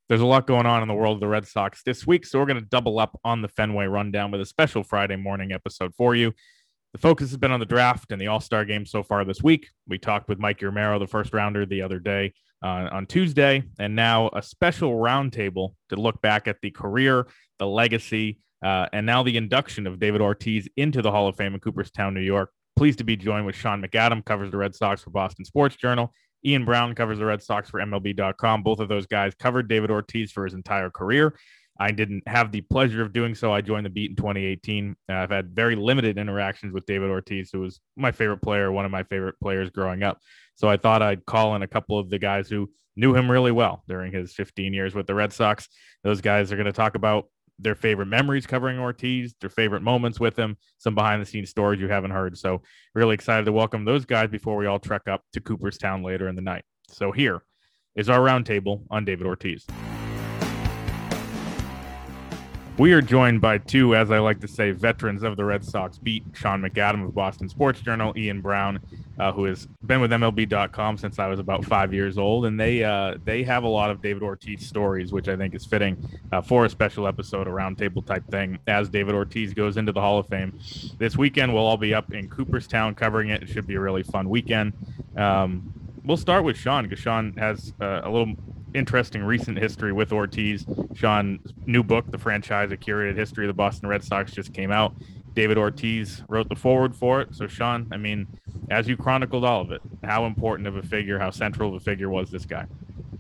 There's a lot going on in the world of the Red Sox this week, so we're going to double up on the Fenway rundown with a special Friday morning episode for you. The focus has been on the draft and the All-Star game so far this week. We talked with Mike Romero, the first rounder, the other day on Tuesday, and now a special roundtable to look back at the career, the legacy, and now the induction of David Ortiz into the Hall of Fame in Cooperstown, New York. Pleased to be joined with Sean McAdam, covers the Red Sox for Boston Sports Journal. Ian Brown covers the Red Sox for MLB.com. Both of those guys covered David Ortiz for his entire career. I didn't have the pleasure of doing so. I joined the beat in 2018. I've had very limited interactions with David Ortiz, who was my favorite player, one of my favorite players growing up. So I thought I'd call in a couple of the guys who knew him really well during his 15 years with the Red Sox. Those guys are going to talk about their favorite memories covering Ortiz, their favorite moments with him, some behind-the-scenes stories you haven't heard. So really excited to welcome those guys before we all trek up to Cooperstown later in the night. So here is our roundtable on David Ortiz. We are joined by two, as I like to say, veterans of the Red Sox beat, Sean McAdam of Boston Sports Journal, Ian Brown, who has been with MLB.com since I was about 5 years old. And they have a lot of David Ortiz stories, which I think is fitting for a special episode, a roundtable type thing, as David Ortiz goes into the Hall of Fame. This weekend, we'll all be up in Cooperstown covering it. It should be a really fun weekend. We'll start with Sean, because Sean has a little interesting recent history with Ortiz. Sean's new book, The Franchise: A Curated History of the Boston Red Sox, just came out. David Ortiz wrote the foreword for it. So, Sean, I mean, as you chronicled all of it, how important of a figure, how central of a figure was this guy?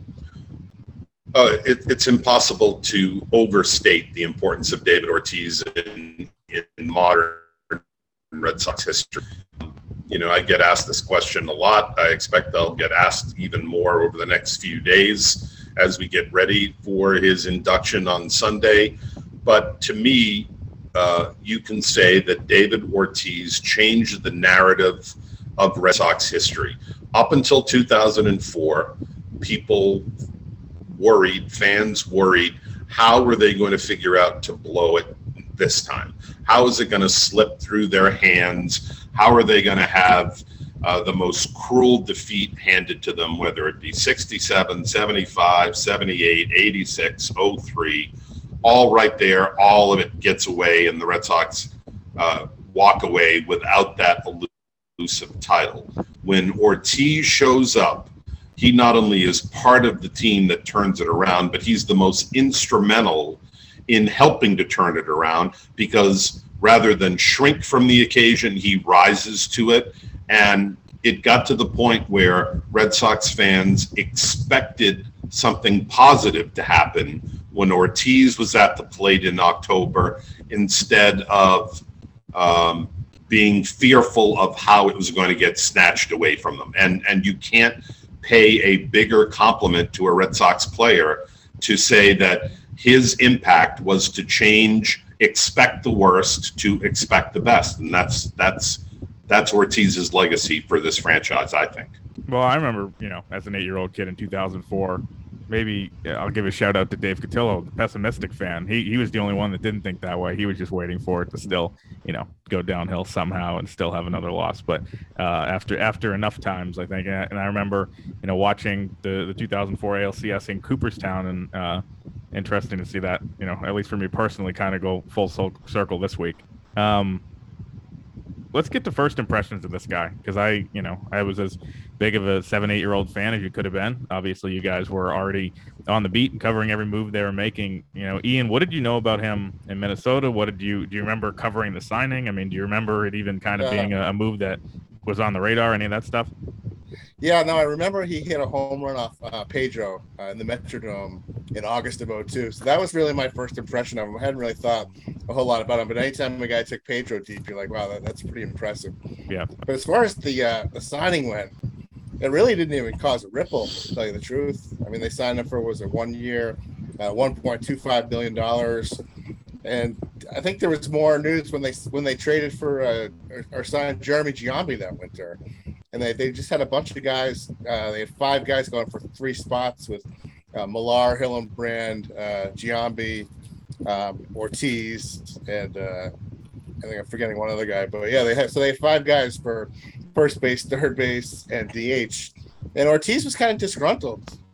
It's impossible to overstate the importance of David Ortiz in modern Red Sox history. You know, I get asked this question a lot. I expect I'll get asked even more over the next few days as we get ready for his induction on Sunday. But to me, you can say that David Ortiz changed the narrative of Red Sox history. Up until 2004, people worried, fans worried, how were they going to figure out to blow it this time? How is it going to slip through their hands? How are they going to have the most cruel defeat handed to them, whether it be 67, 75, 78, 86, 03, all right there, all of it gets away, and the Red Sox walk away without that elusive title. When Ortiz shows up, he not only is part of the team that turns it around, but he's the most instrumental in helping to turn it around, because rather than shrink from the occasion, he rises to it. And it got to the point where Red Sox fans expected something positive to happen when Ortiz was at the plate in October, instead of being fearful of how it was going to get snatched away from them. And you can't pay a bigger compliment to a Red Sox player to say that his impact was to change, expect the worst to expect the best. And that's Ortiz's legacy for this franchise, I think. Well, I remember, as an 8-year-old kid in 2004, maybe I'll give a shout out to Dave Cotillo, the pessimistic fan. He was the only one that didn't think that way. He was just waiting for it to still, go downhill somehow and still have another loss. But after enough times, I think, and I remember, watching the 2004 ALCS in Cooperstown, and interesting to see that, at least for me personally, kind of go full circle this week. Let's get to first impressions of this guy, because I was as big of a 7-8-year-old fan as you could have been. Obviously, you guys were already on the beat and covering every move they were making. Ian, what did you know about him in Minnesota? Do you remember covering the signing? I mean, do you remember it even kind of being a move that was on the radar, any of that stuff? Yeah, no, I remember he hit a home run off Pedro in the Metrodome in August of 2002. So that was really my first impression of him. I hadn't really thought a whole lot about him, but anytime a guy took Pedro deep, you're like, wow, that's pretty impressive. Yeah. But as far as the signing went, it really didn't even cause a ripple, to tell you the truth. I mean, they signed him for, was it 1 year, $1.25 billion. And I think there was more news when they traded for or signed Jeremy Giambi that winter. And they just had a bunch of guys. They had 5 guys going for 3 spots with Millar, Hillenbrand, Giambi, Ortiz, and I think I'm forgetting one other guy. But yeah, they had 5 guys for first base, third base, and DH. And Ortiz was kind of disgruntled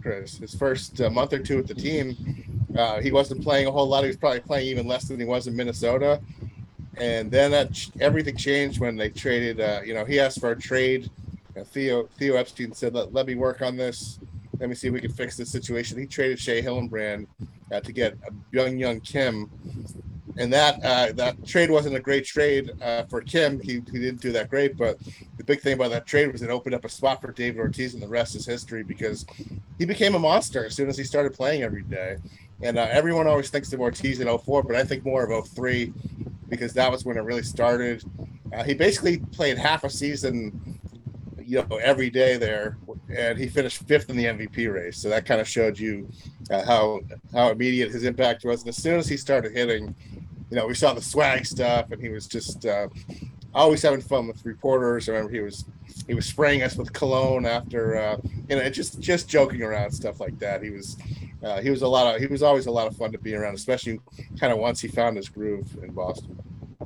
Chris. His first month or two with the team, he wasn't playing a whole lot. He was probably playing even less than he was in Minnesota. And then everything changed when they traded. He asked for a trade. Theo Epstein said, let me work on this. Let me see if we can fix this situation. He traded Shea Hillenbrand to get a young Kim. And that trade wasn't a great trade for Kim. He didn't do that great. But the big thing about that trade was it opened up a spot for David Ortiz, and the rest is history because he became a monster as soon as he started playing every day. And everyone always thinks of Ortiz in 04, but I think more of 03 because that was when it really started. He basically played half a season, every day there, and he finished fifth in the MVP race. So that kind of showed you how immediate his impact was. And as soon as he started hitting, we saw the swag stuff, and he was just always having fun with reporters. I remember he was spraying us with cologne after, just joking around, stuff like that. He was always a lot of fun to be around, especially kind of once he found his groove in Boston.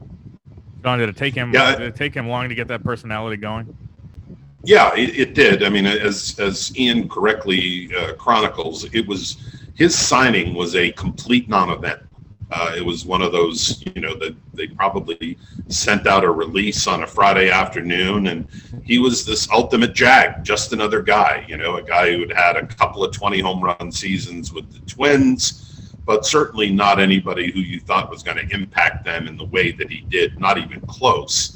Don, did it take him long to get that personality going? Yeah, it did. I mean, as Ian correctly chronicles, his signing was a complete non-event. It was one of those, that they probably sent out a release on a Friday afternoon, and he was this ultimate Jag, just another guy, a guy who had a couple of 20 home run seasons with the Twins, but certainly not anybody who you thought was going to impact them in the way that he did, not even close.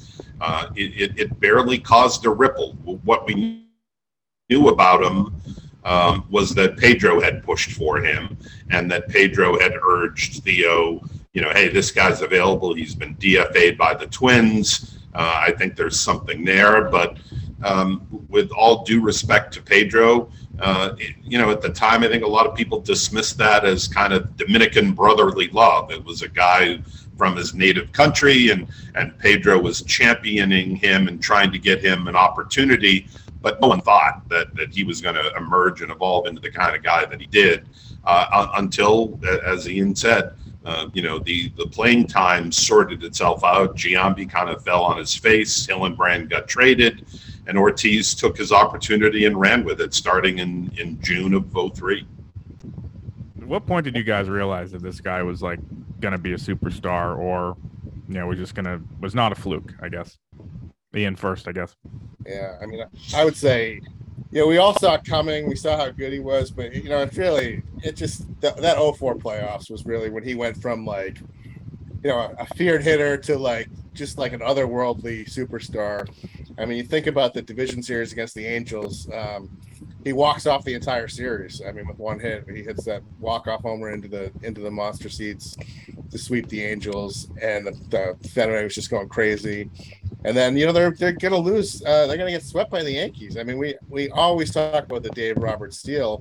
It barely caused a ripple. What we knew about him was that Pedro had pushed for him, and that Pedro had urged Theo, hey, this guy's available. He's been DFA'd by the Twins. I think there's something there. But with all due respect to Pedro, at the time, I think a lot of people dismissed that as kind of Dominican brotherly love. It was a guy from his native country, and Pedro was championing him and trying to get him an opportunity. But no one thought that he was going to emerge and evolve into the kind of guy that he did until, as Ian said, the playing time sorted itself out. Giambi kind of fell on his face. Hillenbrand got traded, and Ortiz took his opportunity and ran with it starting in June of 03. At what point did you guys realize that this guy was going to be a superstar, or was not a fluke, I guess? Ian first, I guess. Yeah, I mean, I would say, we all saw it coming. We saw how good he was, but that 04 playoffs was really when he went from a feared hitter to just an otherworldly superstar. I mean, you think about the division series against the Angels. He walks off the entire series. I mean, with one hit, he hits that walk-off homer into the monster seats to sweep the Angels, and the Fenway was just going crazy. And then they're going to lose. They're going to get swept by the Yankees. I mean, we always talk about the Dave Roberts steal,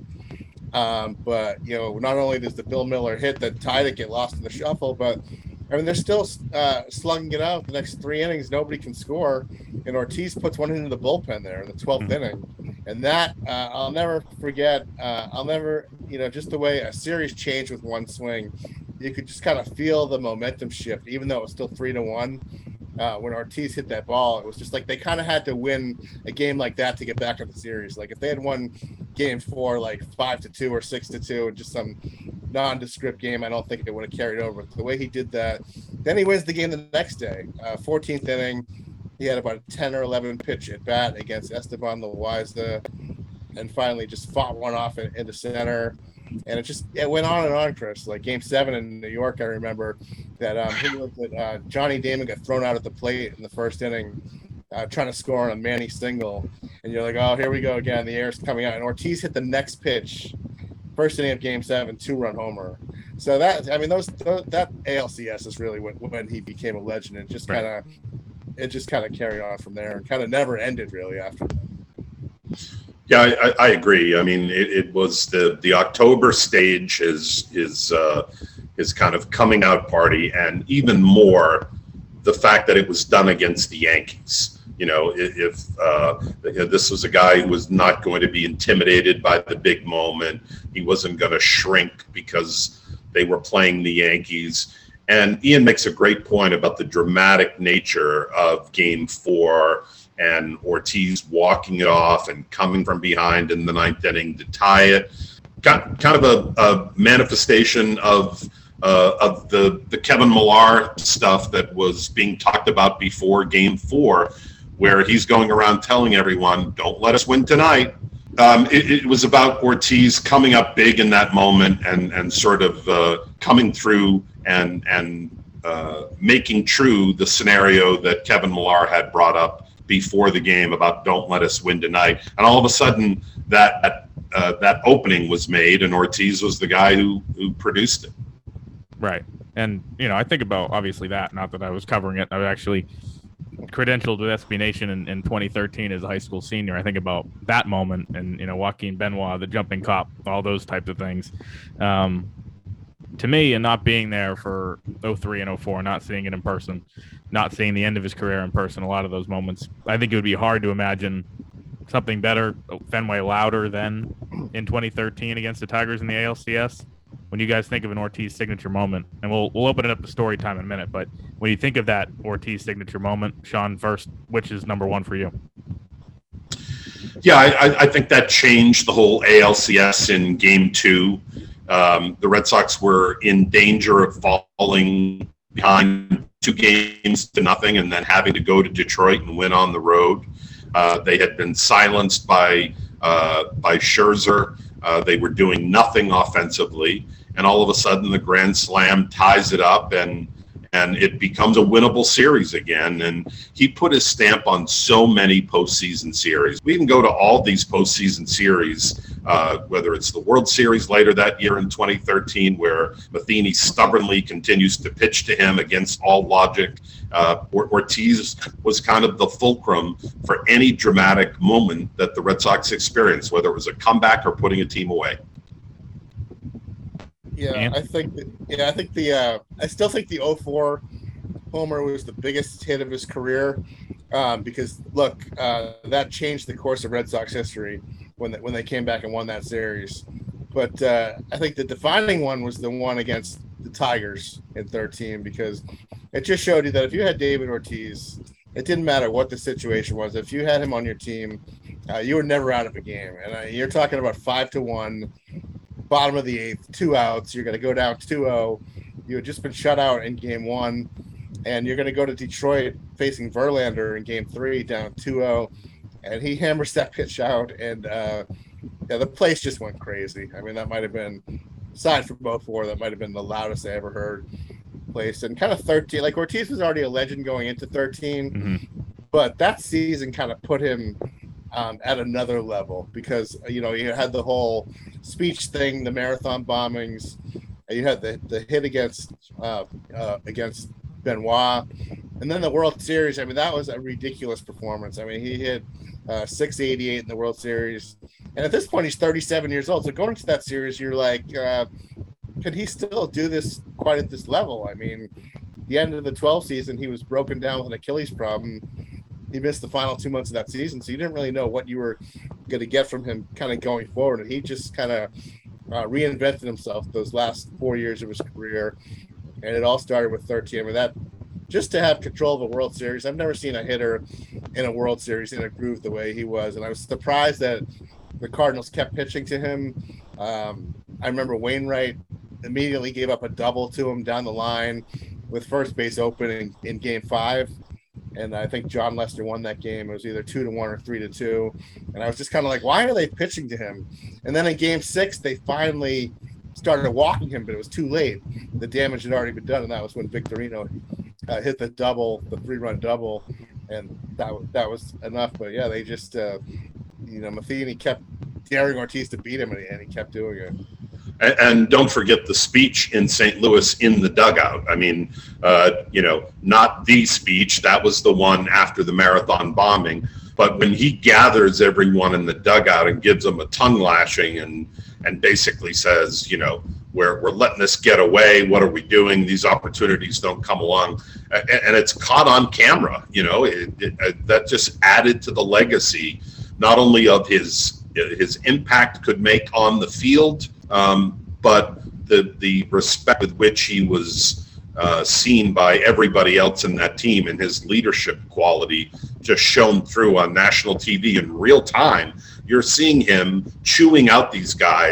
but not only does the Bill Miller hit that tied it get lost in the shuffle, but I mean, they're still slugging it out. The next 3 innings, nobody can score, and Ortiz puts one into the bullpen there in the 12th inning, and that I'll never forget. Just the way a series changed with one swing, you could just kind of feel the momentum shift, even though it was still 3-1. When Ortiz hit that ball, it was just like they kind of had to win a game like that to get back in the series. Like if they had won game 4 5-2 or 6-2 and just some nondescript game, I don't think it would have carried over. But the way he did that, then he wins the game the next day. 14th inning, he had about a 10 or 11 pitch at bat against Esteban Loaiza, and finally just fought one off into center. And it went on and on, Chris. Like game 7 in New York, I remember that Johnny Damon got thrown out at the plate in the first inning, trying to score on a Manny single. And you're like, oh, here we go again. The air's coming out. And Ortiz hit the next pitch, first inning of game 7, 2-run homer. So that ALCS is really when he became a legend. It just kind of carried on from there and kind of never ended really after that. Yeah, I agree. I mean, it was the October stage is kind of coming out party, and even more the fact that it was done against the Yankees. If this was a guy who was not going to be intimidated by the big moment, he wasn't going to shrink because they were playing the Yankees. And Ian makes a great point about the dramatic nature of Game 4 and Ortiz walking it off and coming from behind in the 9th inning to tie it. kind of a manifestation of the Kevin Millar stuff that was being talked about before Game 4, where he's going around telling everyone, "Don't let us win tonight." It was about Ortiz coming up big in that moment and sort of coming through and making true the scenario that Kevin Millar had brought up before the game about "Don't let us win tonight." And all of a sudden, that opening was made, and Ortiz was the guy who produced it. Right. And, I think about, obviously, that, not that I was covering it. I was actually credentialed with SB Nation in 2013 as a high school senior. I think about that moment and, Joaquin Benoit, the jumping cop, all those types of things. To me, and not being there for 03 and 04, not seeing it in person, not seeing the end of his career in person, a lot of those moments, I think it would be hard to imagine something better, Fenway louder than in 2013 against the Tigers in the ALCS. When you guys think of an Ortiz signature moment, and we'll open it up to story time in a minute, but when you think of that Ortiz signature moment, Sean, first, which is number one for you? Yeah, I think that changed the whole ALCS in Game 2. The Red Sox were in danger of falling behind 2-0 and then having to go to Detroit and win on the road. They had been silenced by Scherzer. They were doing nothing offensively, and all of a sudden the grand slam ties it up, and it becomes a winnable series again. And he put his stamp on so many postseason series. We can go to all these postseason series, whether it's the World Series later that year in 2013, where Matheny stubbornly continues to pitch to him against all logic. Ortiz was kind of the fulcrum for any dramatic moment that the Red Sox experienced, whether it was a comeback or putting a team away. Yeah, I still think the 04 homer was the biggest hit of his career, because look, that changed the course of Red Sox history when they came back and won that series. But I think the defining one was the one against the Tigers in 13, because it just showed you that if you had David Ortiz, it didn't matter what the situation was. If you had him on your team, you were never out of a game. And you're talking about 5-1. Bottom of the 8th, 2 outs. You're going to go down 2-0. You had just been shut out in Game 1, and you're going to go to Detroit facing Verlander in Game 3, down 2-0, and he hammers that pitch out, and the place just went crazy. I mean, that might have been, aside from 04, that might have been the loudest I ever heard place. And kind of 13, like Ortiz was already a legend going into 13, but that season kind of put him at another level, because you had the whole speech thing, the marathon bombings, you had the hit against Benoit, and then the World Series. I mean, that was a ridiculous performance. I mean, he hit 688 in the World Series, and at this point he's 37 years old. So going into that series, you're like, can he still do this quite at this level? I mean, the end of the 12 season, he was broken down with an Achilles problem. He missed the final 2 months of that season, so you didn't really know what you were going to get from him kind of going forward. And he just kind of reinvented himself those last 4 years of his career. And it all started with 13. I mean, that just to have control of a World Series. I've never seen a hitter in a World Series in a groove the way he was. And I was surprised that the Cardinals kept pitching to him. I remember Wainwright immediately gave up a double to him down the line with first base open in Game 5. And I think John Lester won that game. It was either 2-1 or 3-2. And I was just kind of like, why are they pitching to him? And then in Game 6, they finally started walking him, but it was too late. The damage had already been done, and that was when Victorino hit the 3-run double, and that was enough. But yeah, they just, Matheny kept daring Ortiz to beat him, and he kept doing it. And don't forget the speech in St. Louis in the dugout. I mean, not the speech. That was the one after the marathon bombing. But when he gathers everyone in the dugout and gives them a tongue lashing and basically says, we're letting this get away. What are we doing? These opportunities don't come along. And it's caught on camera. That just added to the legacy, not only of his impact could make on the field, but the respect with which he was seen by everybody else in that team, and his leadership quality just shone through on national TV in real time. You're seeing him chewing out these guys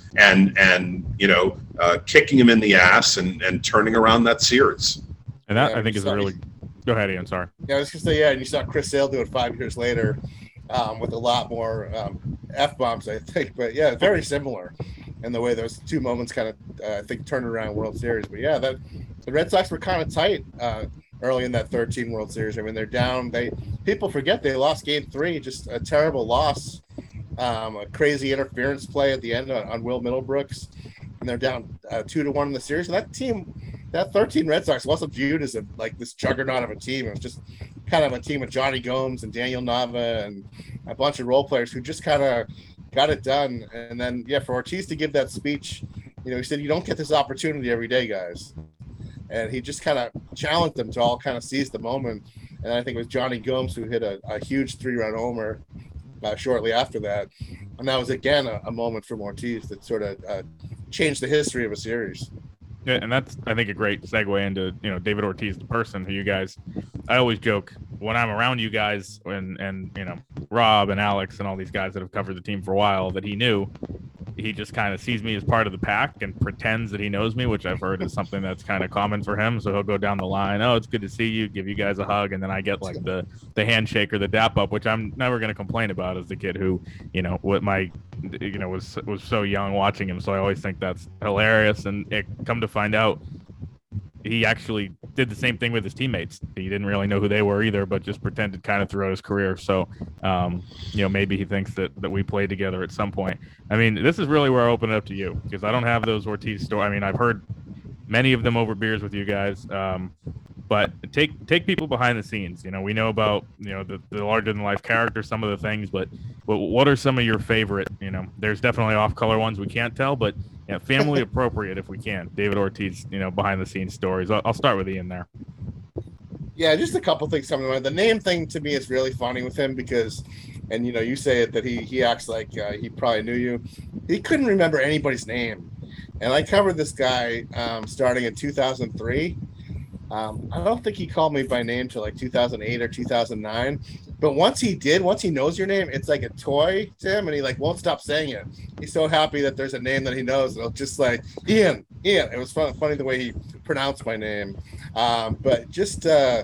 and kicking him in the ass and turning around that series. And that, I think, is a really. Go ahead, Ian. Sorry. Yeah, I was gonna say, and you saw Chris Sale do it 5 years later, with a lot more F-bombs, I think. But yeah, very similar in the way those two moments kind of, I think, turned around World Series. But yeah, the Red Sox were kind of tight early in that 13 World Series. I mean, they're down. People forget they lost Game 3, just a terrible loss, a crazy interference play at the end on Will Middlebrooks, and they're down 2-1 in the series. And that team, that 13 Red Sox, wasn't viewed as like this juggernaut of a team. It was just kind of a team with Johnny Gomes and Daniel Nava and a bunch of role players who just kind of got it done. And then, yeah, for Ortiz to give that speech, he said, you don't get this opportunity every day, guys. And he just kind of challenged them to all kind of seize the moment. And I think it was Johnny Gomes who hit a huge 3-run homer shortly after that. And that was, again, a moment from Ortiz that sort of changed the history of a series. Yeah, and that's, I think, a great segue into, David Ortiz, the person who you guys, I always joke when I'm around you guys and Rob and Alex and all these guys that have covered the team for a while, that he just kind of sees me as part of the pack and pretends that he knows me, which I've heard is something that's kind of common for him. So he'll go down the line. Oh, it's good to see you. Give you guys a hug. And then I get like the handshake or the dap up, which I'm never going to complain about as the kid who, was so young watching him. So I always think that's hilarious. And it come to find out, he actually did the same thing with his teammates. He didn't really know who they were either, but just pretended kind of throughout his career. So, maybe he thinks that we played together at some point. I mean, this is really where I open it up to you, because I don't have those Ortiz stories. I mean, I've heard many of them over beers with you guys, but take people behind the scenes. We know about, the larger than life character, some of the things, but what are some of your favorite, there's definitely off color ones we can't tell, but family appropriate if we can. David Ortiz, behind the scenes stories. I'll start with Ian there. Yeah, just a couple things coming to mind. The name thing to me is really funny with him because, and you say it that he acts like he probably knew you. He couldn't remember anybody's name, and I covered this guy starting in 2003. I don't think he called me by name till like 2008 or 2009. But once he knows your name, it's like a toy to him, and he won't stop saying it. He's so happy that there's a name that he knows. And just like Ian. It was funny the way he pronounced my name. But just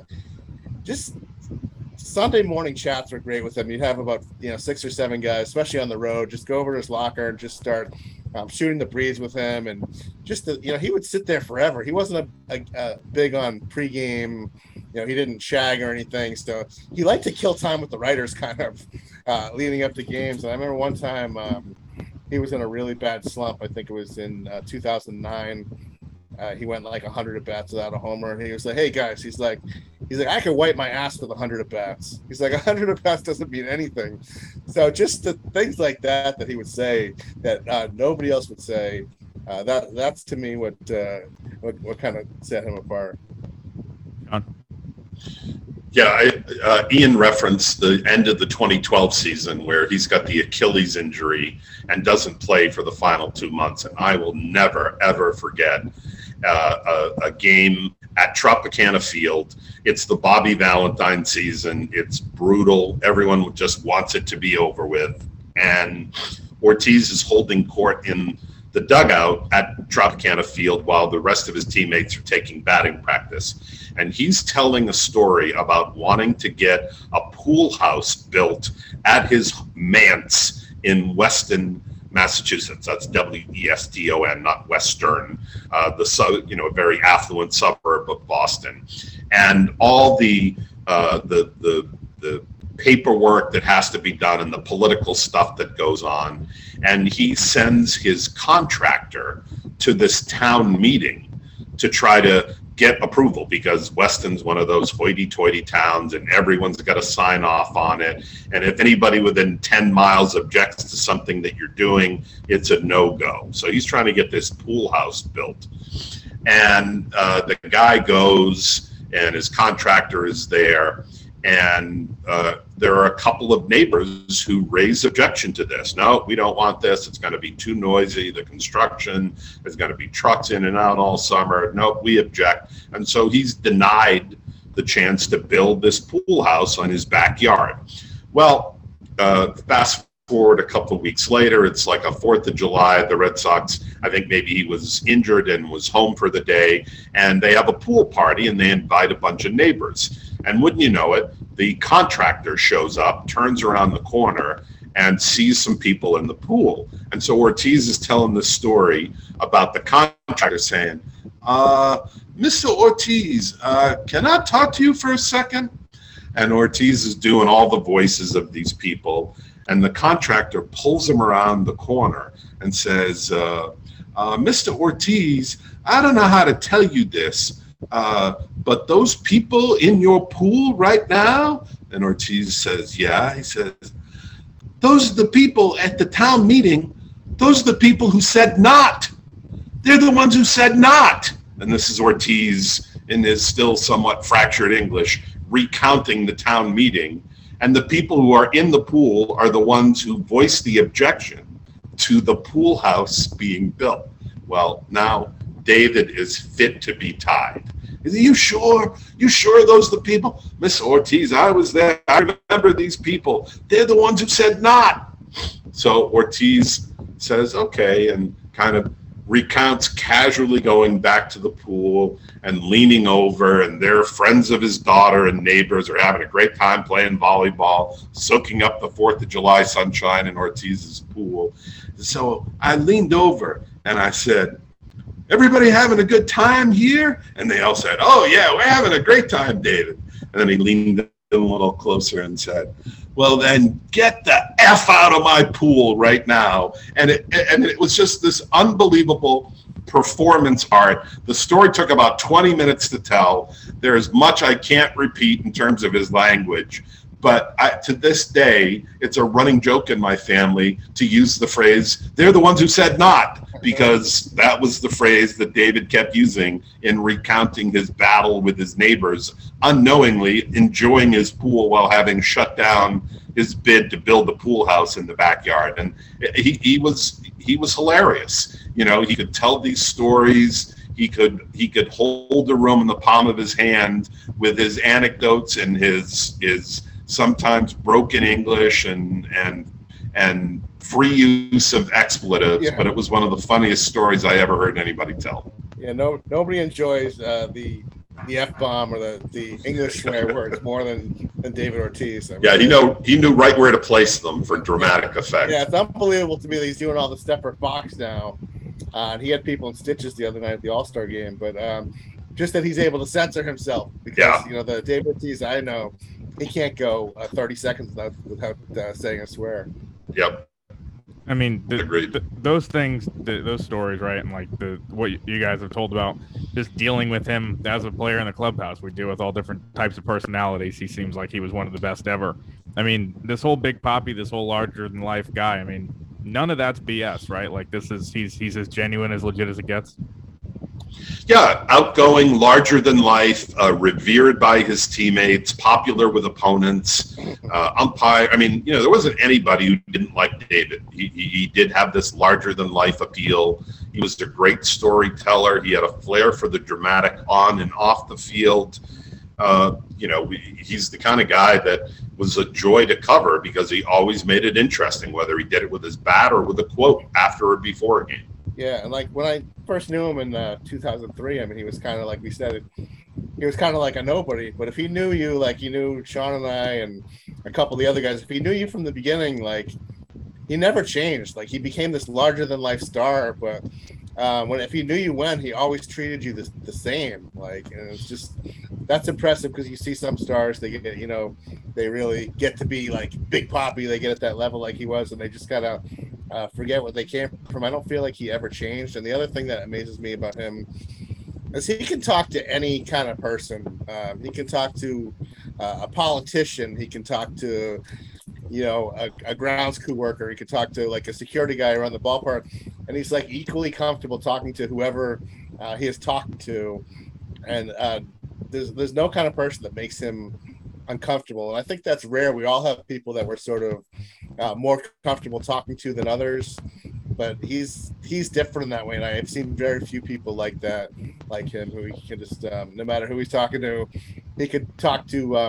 Sunday morning chats were great with him. You'd have about 6 or 7 guys, especially on the road. Just go over to his locker and just start shooting the breeze with him, and just he would sit there forever. He wasn't a big on pregame. He didn't shag or anything, so he liked to kill time with the writers, kind of leading up to games. And I remember one time he was in a really bad slump. I think it was in 2009. He went like 100 at bats without a homer, and he was like, "Hey guys," he's like, "I could wipe my ass with 100 at bats." He's like, 100 at bats doesn't mean anything. So just the things like that he would say that nobody else would say. That's to me what kind of set him apart. John? Yeah, Ian referenced the end of the 2012 season where he's got the Achilles injury and doesn't play for the final 2 months. And I will never, ever forget a game at Tropicana Field. It's the Bobby Valentine season. It's brutal. Everyone just wants it to be over with. And Ortiz is holding court in the dugout at Tropicana Field while the rest of his teammates are taking batting practice. And he's telling a story about wanting to get a pool house built at his manse in Weston, Massachusetts. That's Weston, not Western, a very affluent suburb of Boston. And all the paperwork that has to be done and the political stuff that goes on. And he sends his contractor to this town meeting to try to get approval, because Weston's one of those hoity-toity towns and everyone's got to sign off on it. And if anybody within 10 miles objects to something that you're doing, it's a no-go. So he's trying to get this pool house built. And the guy goes, and his contractor is there. And there are a couple of neighbors who raise objection to this. No, we don't want this. It's going to be too noisy. The construction, there's going to be trucks in and out all summer. No, we object. And so he's denied the chance to build this pool house on his backyard. Well, fast forward a couple of weeks later, it's like a 4th of July. The Red Sox, I think maybe he was injured and was home for the day, and they have a pool party and they invite a bunch of neighbors. And wouldn't you know it, the contractor shows up, turns around the corner, and sees some people in the pool. And so Ortiz is telling the story about the contractor saying, Mr. Ortiz, can I talk to you for a second? And Ortiz is doing all the voices of these people. And the contractor pulls him around the corner and says, Mr. Ortiz, I don't know how to tell you this, but those people in your pool right now? And Ortiz says, yeah. He says, those are the people at the town meeting. Those are the people who said not. They're the ones who said not. And this is Ortiz in his still somewhat fractured English, recounting the town meeting. And the people who are in the pool are the ones who voiced the objection to the pool house being built. Well, now David is fit to be tied. Is he, you sure? You sure those are the people? Miss Ortiz, I was there. I remember these people. They're the ones who said not. So Ortiz says, okay, and kind of recounts casually going back to the pool and leaning over, and they're friends of his daughter and neighbors are having a great time playing volleyball, soaking up the 4th of July sunshine in Ortiz's pool. So I leaned over and I said, everybody having a good time here? And they all said, oh yeah, we're having a great time, David. And then he leaned in a little closer and said, well, then get the F out of my pool right now. And it was just this unbelievable performance art. The story took about 20 minutes to tell. There's much I can't repeat in terms of his language. But to this day, it's a running joke in my family to use the phrase, they're the ones who said not, because that was the phrase that David kept using in recounting his battle with his neighbors, unknowingly enjoying his pool while having shut down his bid to build the pool house in the backyard. And he was hilarious. You know, he could tell these stories. He could hold the room in the palm of his hand with his anecdotes and his sometimes broken English and free use of expletives, yeah. But it was one of the funniest stories I ever heard anybody tell. Yeah, nobody enjoys the F-bomb or the English swear words more than David Ortiz. I mean, yeah, he knew right where to place them for dramatic effect. Yeah, it's unbelievable to me that he's doing all the stuff for Fox now. And he had people in stitches the other night at the All-Star game, but just that he's able to censor himself because, yeah. You know, the David Ortiz I know, he can't go 30 seconds without saying a swear. Yep. I mean, those things, those stories, right? And like what you guys have told about just dealing with him as a player in the clubhouse. We deal with all different types of personalities. He seems like he was one of the best ever. I mean, this whole Big Papi, this whole larger than life guy. I mean, none of that's BS, right? Like he's as genuine, as legit as it gets. Yeah, outgoing, larger than life, revered by his teammates, popular with opponents, umpire. I mean, you know, there wasn't anybody who didn't like David. He did have this larger than life appeal. He was a great storyteller. He had a flair for the dramatic on and off the field. You know, he's the kind of guy that was a joy to cover because he always made it interesting, whether he did it with his bat or with a quote after or before a game. Yeah, and like when I first knew him in 2003, I mean, he was kind of like we said, he was kind of like a nobody. But if he knew you, like he knew Sean and I and a couple of the other guys, if he knew you from the beginning, like he never changed. Like he became this larger than life star. But if he knew you when, he always treated you the same. Like, and it's just that's impressive because you see some stars, they get, you know, they really get to be like Big Papi. They get at that level like he was, and they just gotta forget what they came from. I don't feel like he ever changed. And the other thing that amazes me about him is he can talk to any kind of person. He can talk to a politician. He can talk to, you know, a grounds crew worker. He could talk to like a security guy around the ballpark, and he's like equally comfortable talking to whoever he is talking to. And there's no kind of person that makes him uncomfortable, and I think that's rare. We all have people that we're sort of more comfortable talking to than others, but he's different in that way. And I've seen very few people like that, like him, who he can just no matter who he's talking to, he could talk to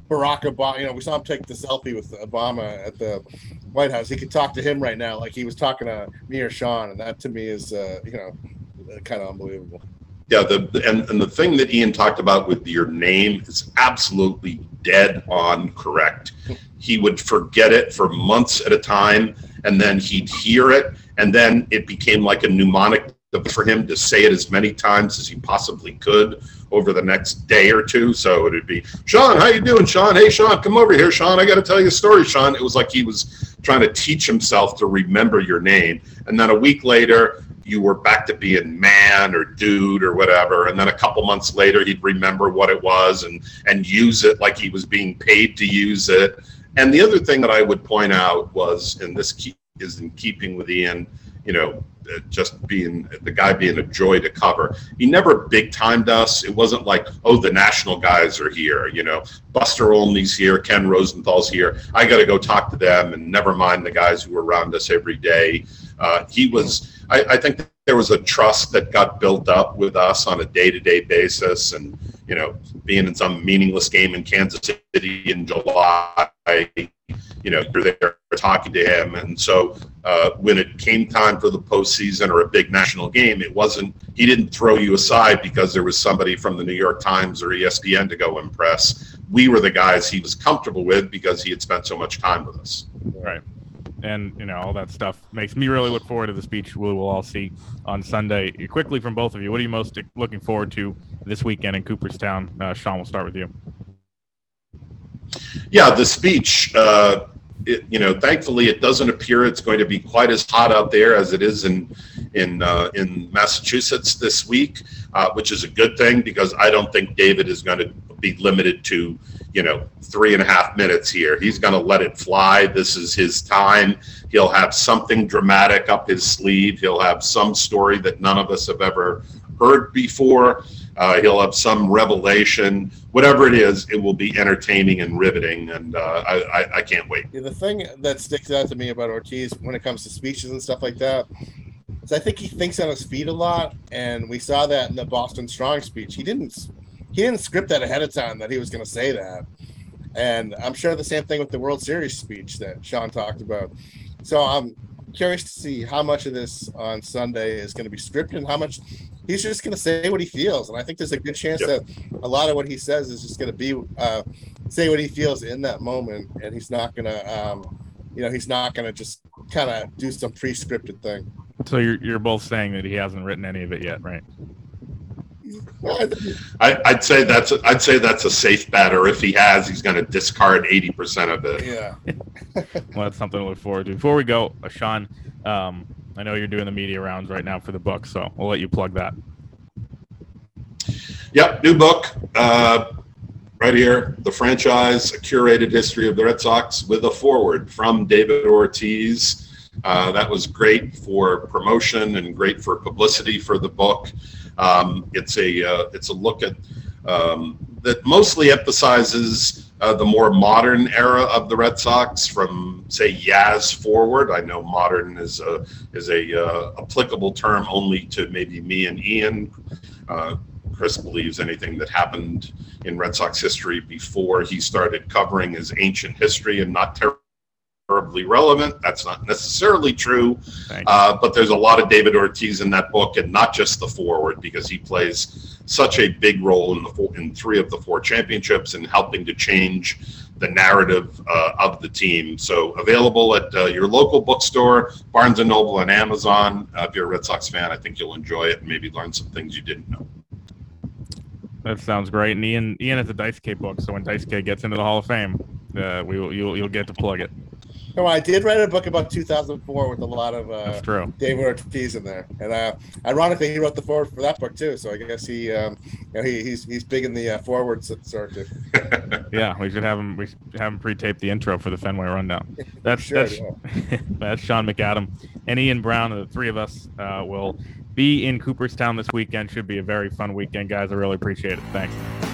Barack Obama, we saw him take the selfie with Obama at the White House. He could talk to him right now like he was talking to me or Sean, and that to me is, kind of unbelievable. Yeah, and the thing that Ian talked about with your name is absolutely dead on correct. He would forget it for months at a time, and then he'd hear it, and then it became like a mnemonic for him to say it as many times as he possibly could over the next day or two. So it'd be, Sean, how you doing, Sean? Hey, Sean, come over here, Sean. I got to tell you a story, Sean. It was like he was trying to teach himself to remember your name. And then a week later, you were back to being man or dude or whatever. And then a couple months later, he'd remember what it was and use it like he was being paid to use it. And the other thing that I would point out was, and this is in keeping with Ian, just being the guy being a joy to cover. He never big timed us. It wasn't like, oh, the national guys are here, Buster Olney's here, Ken Rosenthal's here. I got to go talk to them, and never mind the guys who were around us every day. I think there was a trust that got built up with us on a day-to-day basis, and being in some meaningless game in Kansas City in July, you're there talking to him. And so when it came time for the postseason or a big national game, he didn't throw you aside because there was somebody from the New York Times or ESPN to go impress. We were the guys he was comfortable with because he had spent so much time with us. Right. And, all that stuff makes me really look forward to the speech we will all see on Sunday. Quickly from both of you, what are you most looking forward to this weekend in Cooperstown? Sean, we'll start with you. Yeah, the speech, thankfully it doesn't appear it's going to be quite as hot out there as it is in Massachusetts this week, which is a good thing because I don't think David is going to be limited to, 3.5 minutes here. He's going to let it fly. This is his time. He'll have something dramatic up his sleeve. He'll have some story that none of us have ever heard before. He'll have some revelation. Whatever it is, it will be entertaining and riveting, and I can't wait. Yeah, the thing that sticks out to me about Ortiz when it comes to speeches and stuff like that is I think he thinks on his feet a lot, and we saw that in the Boston Strong speech. He didn't script that ahead of time that he was going to say that, and I'm sure the same thing with the World Series speech that Sean talked about. So I'm curious to see how much of this on Sunday is going to be scripted and how much he's just going to say what he feels. And I think there's a good chance that a lot of what he says is just going to be say what he feels in that moment. And he's not going to, just kind of do some pre-scripted thing. So you're both saying that he hasn't written any of it yet, right? I'd say that's a safe bet, or if he has, he's going to discard 80% of it. Yeah. Well, that's something to look forward to. Before we go, Sean, I know you're doing the media rounds right now for the book, so I'll let you plug that. Yep, new book right here, The Franchise: A Curated History of the Red Sox, with a foreword from David Ortiz. That was great for promotion and great for publicity for the book. It's a look at that mostly emphasizes the more modern era of the Red Sox, from say Yaz forward. I know modern is a applicable term only to maybe me and Ian. Chris believes anything that happened in Red Sox history before he started covering is ancient history and not terribly relevant. That's not necessarily true, but there's a lot of David Ortiz in that book, and not just the forward, because he plays such a big role in 3 of the 4 championships and helping to change the narrative of the team. So available at your local bookstore, Barnes & Noble, and Amazon. If you're a Red Sox fan, I think you'll enjoy it and maybe learn some things you didn't know. That sounds great. And Ian has a Dice K book, so when Dice K gets into the Hall of Fame, you'll get to plug it. No, I did write a book about 2004 with a lot of That's true. David Ortiz in there, and ironically, he wrote the forward for that book too. So I guess he's big in the forward circuit. Yeah, we should have him. We should have him pre-tape the intro for the Fenway Rundown. That's Sean McAdam and Ian Brown. The 3 of us will be in Cooperstown this weekend. Should be a very fun weekend, guys. I really appreciate it. Thanks.